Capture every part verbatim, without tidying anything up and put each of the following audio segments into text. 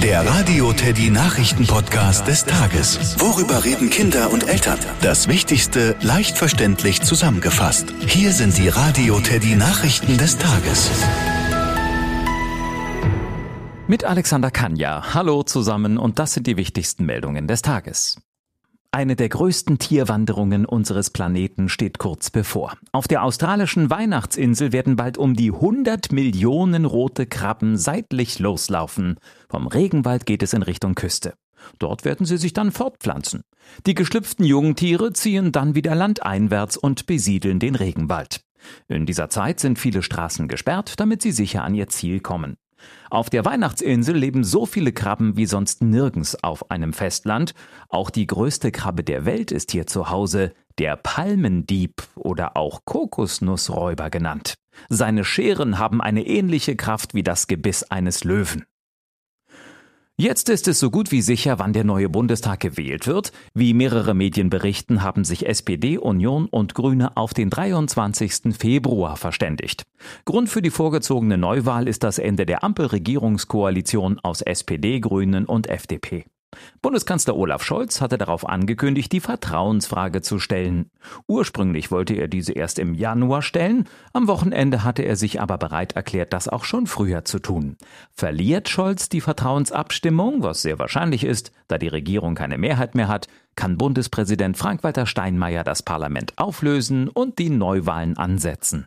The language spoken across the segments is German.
Der Radio Teddy Nachrichten-Podcast des Tages. Worüber reden Kinder und Eltern? Das Wichtigste leicht verständlich zusammengefasst. Hier sind die Radio Teddy Nachrichten des Tages. Mit Alexander Kanja. Hallo zusammen und das sind die wichtigsten Meldungen des Tages. Eine der größten Tierwanderungen unseres Planeten steht kurz bevor. Auf der australischen Weihnachtsinsel werden bald um die hundert Millionen rote Krabben seitlich loslaufen. Vom Regenwald geht es in Richtung Küste. Dort werden sie sich dann fortpflanzen. Die geschlüpften Jungtiere ziehen dann wieder landeinwärts und besiedeln den Regenwald. In dieser Zeit sind viele Straßen gesperrt, damit sie sicher an ihr Ziel kommen. Auf der Weihnachtsinsel leben so viele Krabben wie sonst nirgends auf einem Festland. Auch die größte Krabbe der Welt ist hier zu Hause, der Palmendieb oder auch Kokosnussräuber genannt. Seine Scheren haben eine ähnliche Kraft wie das Gebiss eines Löwen. Jetzt ist es so gut wie sicher, wann der neue Bundestag gewählt wird. Wie mehrere Medien berichten, haben sich S P D, Union und Grüne auf den dreiundzwanzigsten Februar verständigt. Grund für die vorgezogene Neuwahl ist das Ende der Ampelregierungskoalition aus S P D, Grünen und F D P. Bundeskanzler Olaf Scholz hatte darauf angekündigt, die Vertrauensfrage zu stellen. Ursprünglich wollte er diese erst im Januar stellen, am Wochenende hatte er sich aber bereit erklärt, das auch schon früher zu tun. Verliert Scholz die Vertrauensabstimmung, was sehr wahrscheinlich ist, da die Regierung keine Mehrheit mehr hat, kann Bundespräsident Frank-Walter Steinmeier das Parlament auflösen und die Neuwahlen ansetzen.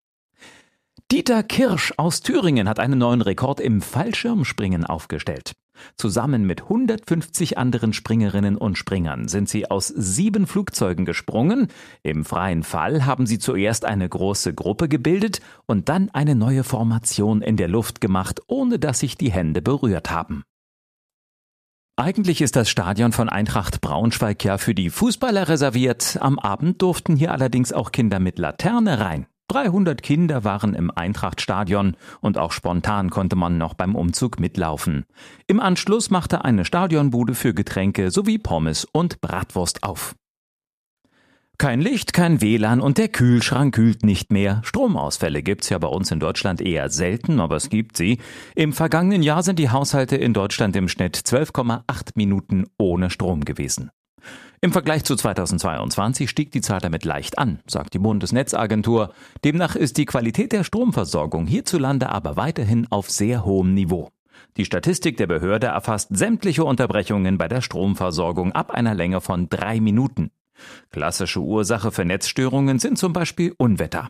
Dieter Kirsch aus Thüringen hat einen neuen Rekord im Fallschirmspringen aufgestellt. Zusammen mit hundertfünfzig anderen Springerinnen und Springern sind sie aus sieben Flugzeugen gesprungen. Im freien Fall haben sie zuerst eine große Gruppe gebildet und dann eine neue Formation in der Luft gemacht, ohne dass sich die Hände berührt haben. Eigentlich ist das Stadion von Eintracht Braunschweig ja für die Fußballer reserviert. Am Abend durften hier allerdings auch Kinder mit Laterne rein. dreihundert Kinder waren im Eintracht-Stadion und auch spontan konnte man noch beim Umzug mitlaufen. Im Anschluss machte eine Stadionbude für Getränke sowie Pommes und Bratwurst auf. Kein Licht, kein W L A N und der Kühlschrank kühlt nicht mehr. Stromausfälle gibt's ja bei uns in Deutschland eher selten, aber es gibt sie. Im vergangenen Jahr sind die Haushalte in Deutschland im Schnitt zwölf Komma acht Minuten ohne Strom gewesen. Im Vergleich zu zweitausendzweiundzwanzig stieg die Zahl damit leicht an, sagt die Bundesnetzagentur. Demnach ist die Qualität der Stromversorgung hierzulande aber weiterhin auf sehr hohem Niveau. Die Statistik der Behörde erfasst sämtliche Unterbrechungen bei der Stromversorgung ab einer Länge von drei Minuten. Klassische Ursache für Netzstörungen sind zum Beispiel Unwetter.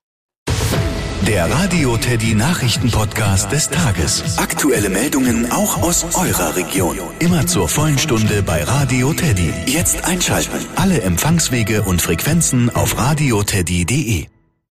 Der Radio Teddy Nachrichten-Podcast des Tages. Aktuelle Meldungen auch aus eurer Region. Immer zur vollen Stunde bei Radio Teddy. Jetzt einschalten. Alle Empfangswege und Frequenzen auf radioteddy punkt de.